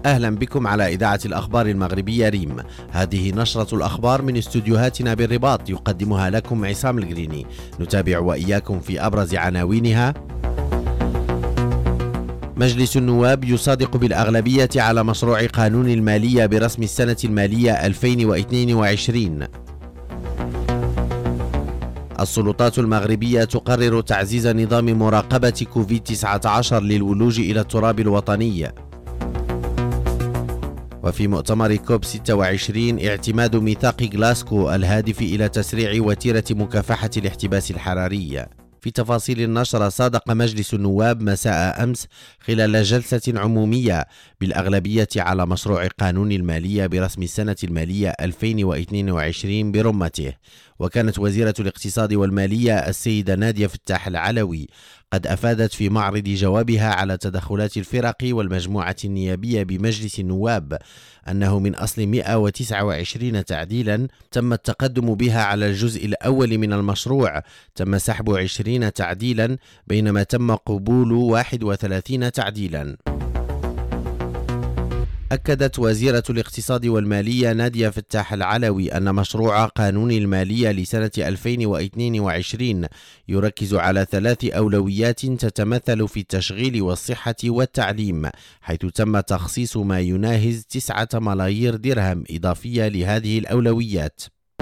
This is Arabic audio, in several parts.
أهلا بكم على إذاعة الأخبار المغربية ريم. هذه نشرة الأخبار من استوديوهاتنا بالرباط، يقدمها لكم عصام القريني. نتابع وإياكم في أبرز عناوينها. مجلس النواب يصادق بالأغلبية على مشروع قانون المالية برسم السنة المالية 2022. السلطات المغربية تقرر تعزيز نظام مراقبة كوفيد-19 للولوج إلى التراب الوطني. وفي مؤتمر كوب 26 اعتماد ميثاق غلاسكو الهادف إلى تسريع وتيرة مكافحة الاحتباس الحراري. في تفاصيل النشرة، صادق مجلس النواب مساء أمس خلال جلسة عمومية بالأغلبية على مشروع قانون المالية برسم السنة المالية 2022 برمته. وكانت وزيرة الاقتصاد والمالية السيدة نادية فتاح العلوي قد أفادت في معرض جوابها على تدخلات الفرق والمجموعة النيابية بمجلس النواب أنه من أصل 129 تعديلا تم التقدم بها على الجزء الأول من المشروع، تم سحب 20 تعديلا بينما تم قبول 31 تعديلا. أكدت وزيرة الاقتصاد والمالية نادية فتاح العلوي أن مشروع قانون المالية لسنة 2022 يركز على 3 أولويات تتمثل في التشغيل والصحة والتعليم، حيث تم تخصيص ما يناهز 9 ملايير درهم إضافية لهذه الأولويات.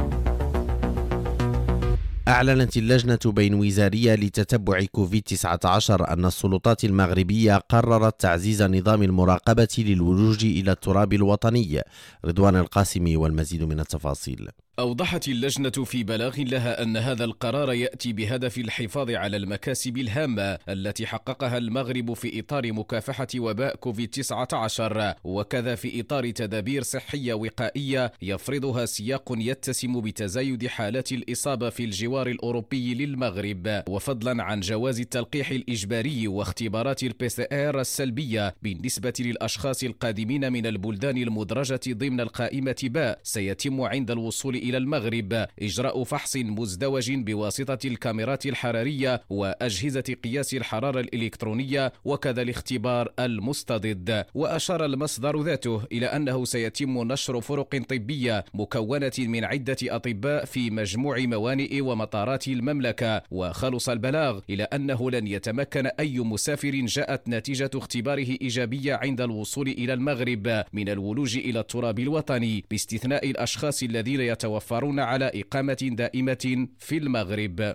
أعلنت اللجنة بين وزارية لتتبع كوفيد-19 أن السلطات المغربية قررت تعزيز نظام المراقبة للولوج إلى التراب الوطني. رضوان القاسمي والمزيد من التفاصيل. أوضحت اللجنة في بلاغ لها أن هذا القرار يأتي بهدف الحفاظ على المكاسب الهامة التي حققها المغرب في إطار مكافحة وباء كوفيد-19، وكذا في إطار تدابير صحية وقائية يفرضها سياق يتسم بتزايد حالات الإصابة في الجوار الأوروبي للمغرب، وفضلا عن جواز التلقيح الإجباري واختبارات الPCR السلبية بالنسبة للأشخاص القادمين من البلدان المدرجة ضمن القائمة باء. سيتم عند الوصول إلى المغرب إجراء فحص مزدوج بواسطة الكاميرات الحرارية وأجهزة قياس الحرارة الإلكترونية وكذا الاختبار المستضد. وأشار المصدر ذاته إلى أنه سيتم نشر فرق طبية مكونة من عدة أطباء في مجموع موانئ ومطارات المملكة. وخلص البلاغ إلى أنه لن يتمكن أي مسافر جاءت نتيجة اختباره إيجابية عند الوصول إلى المغرب من الولوج إلى التراب الوطني، باستثناء الأشخاص الذين يتوفرون على إقامة دائمة في المغرب.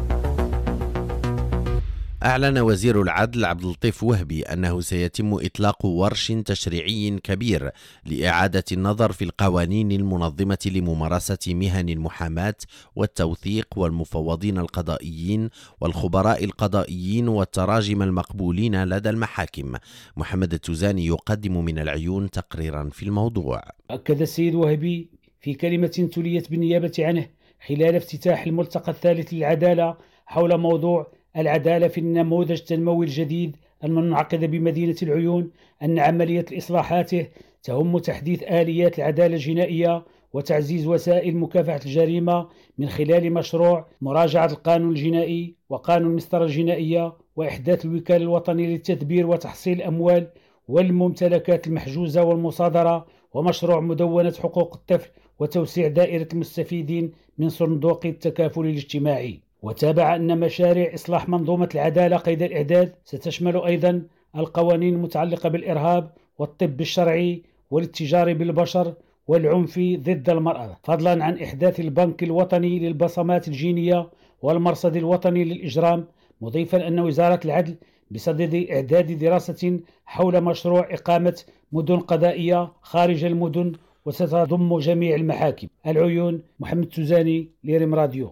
أعلن وزير العدل عبد اللطيف وهبي أنه سيتم إطلاق ورش تشريعي كبير لإعادة النظر في القوانين المنظمة لممارسة مهن المحاماة والتوثيق والمفوضين القضائيين والخبراء القضائيين والتراجم المقبولين لدى المحاكم. محمد التوزاني يقدم من العيون تقريرا في الموضوع. أكد السيد وهبي في كلمة تليت بالنيابة عنه خلال افتتاح الملتقى الثالث للعدالة حول موضوع العدالة في النموذج التنموي الجديد المنعقد بمدينة العيون أن عملية الإصلاحات تهم تحديث آليات العدالة الجنائية وتعزيز وسائل مكافحة الجريمة من خلال مشروع مراجعة القانون الجنائي وقانون المسطرة الجنائية وإحداث الوكالة الوطنية للتدبير وتحصيل الأموال والممتلكات المحجوزة والمصادرة ومشروع مدونة حقوق الطفل وتوسيع دائرة المستفيدين من صندوق التكافل الاجتماعي. وتابع أن مشاريع إصلاح منظومة العدالة قيد الإعداد ستشمل أيضا القوانين المتعلقة بالإرهاب والطب الشرعي والاتجار بالبشر والعنف ضد المرأة، فضلا عن إحداث البنك الوطني للبصمات الجينية والمرصد الوطني للإجرام، مضيفا أن وزارة العدل بصدد إعداد دراسة حول مشروع إقامة مدن قضائية خارج المدن وستضم جميع المحاكم. العيون، محمد توزاني لريم راديو.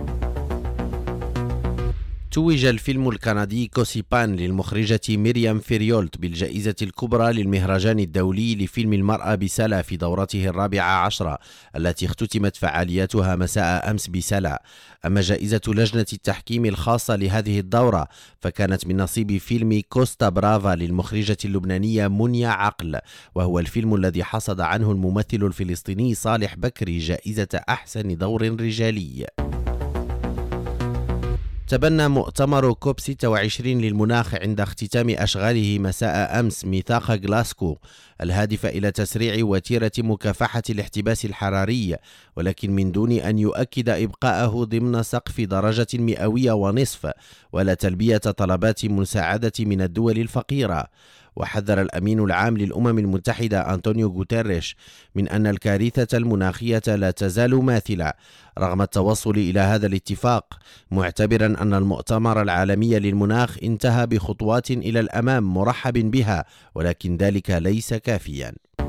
توج الفيلم الكندي كوسيبان للمخرجة ميريام فيريولت بالجائزة الكبرى للمهرجان الدولي لفيلم المرأة بسلا في دورته 14 التي اختتمت فعالياتها مساء أمس بسلا. أما جائزة لجنة التحكيم الخاصة لهذه الدورة فكانت من نصيب فيلم كوستا برافا للمخرجة اللبنانية منيا عقل، وهو الفيلم الذي حصد عنه الممثل الفلسطيني صالح بكري جائزة أحسن دور رجالي. تبنى مؤتمر كوب 26 للمناخ عند اختتام أشغاله مساء أمس ميثاق غلاسكو الهادف إلى تسريع وتيرة مكافحة الاحتباس الحراري، ولكن من دون أن يؤكد إبقاءه ضمن سقف درجة مئوية ونصف ولا تلبية طلبات مساعدة من الدول الفقيرة. وحذر الأمين العام للأمم المتحدة أنطونيو غوتيريش من أن الكارثة المناخية لا تزال ماثلة رغم التوصل إلى هذا الاتفاق، معتبرا أن المؤتمر العالمي للمناخ انتهى بخطوات إلى الأمام مرحب بها، ولكن ذلك ليس كافيا.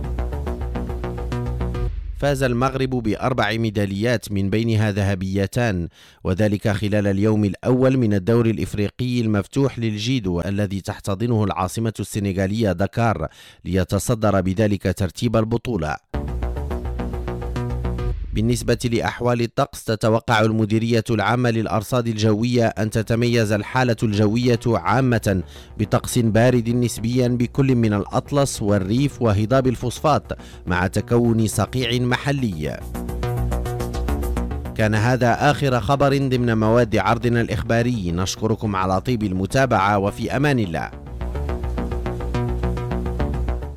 فاز المغرب ب4 ميداليات من بينها ذهبيتان، وذلك خلال اليوم الأول من الدوري الإفريقي المفتوح للجيدو الذي تحتضنه العاصمة السنغالية دكار، ليتصدر بذلك ترتيب البطولة. بالنسبة لأحوال الطقس، تتوقع المديرية العامة للأرصاد الجوية أن تتميز الحالة الجوية عامة بطقس بارد نسبيا بكل من الأطلس والريف وهضاب الفوسفات مع تكون صقيع محلي. كان هذا آخر خبر ضمن مواد عرضنا الإخباري، نشكركم على طيب المتابعة وفي أمان الله.